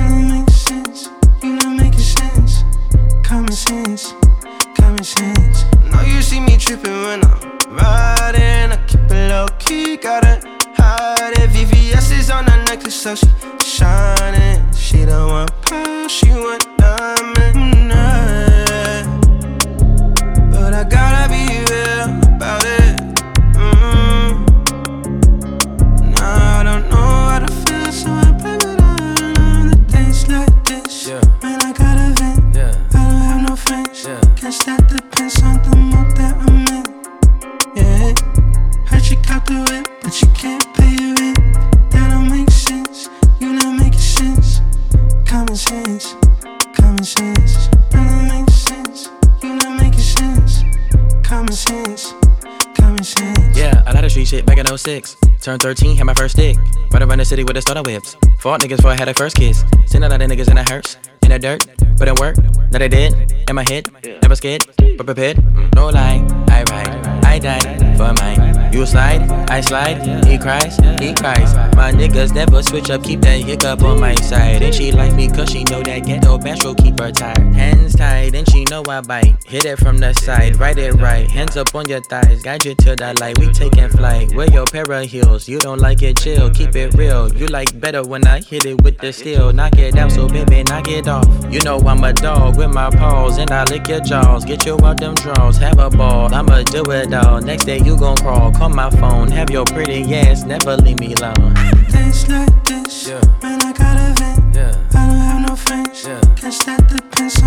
Nothing makes sense, you not making sense. Common sense, common sense. Know you see me tripping when I'm riding. I keep it low key, gotta hide it. VVS is on her necklace, so she shining. She don't want pearl, she want diamond. But I gotta be real about it. Nah, I don't know how to feel, so I blame it on the days like this. Man, I gotta vent. I don't have no friends. Guess that depends on the mood that I'm in. Yeah, heard she caught the whip, but she can't pay your rent. That don't make sense. You not making sense. Common sense, common sense. Nothing makes sense. You not making sense. Common sense, common sense. Yeah, I like the street shit back in 06. Turned 13, had my first stick. Right around the city with the starter whips. Fought niggas before I had a first kiss. Seen a lot of niggas in the hearse, in the dirt, but it worked. That I did, in my head, never scared, but prepared. No lie, I ride, I die for mine. You slide, I slide, he cries, he cries. My niggas never switch up, keep that hiccup on my side. And she like me cause she know that ghetto bastro keep her tired. Hands tied, and she know I bite. Hit it from the side, right it right. Hands up on your thighs, guide you to the light. We taking flight, wear your para heels. You don't like it, chill, keep it real. You like better when I hit it with the steel. Knock it out, so baby, knock it off. You know I'm a dog with my paws, and I lick your jaws. Get you out them draws, have a ball. I'ma do it all. Next day you gon' crawl. Call my phone, have your pretty ass, never leave me alone. Days like this, man, I gotta vent. I don't have no friends. Guess that depends on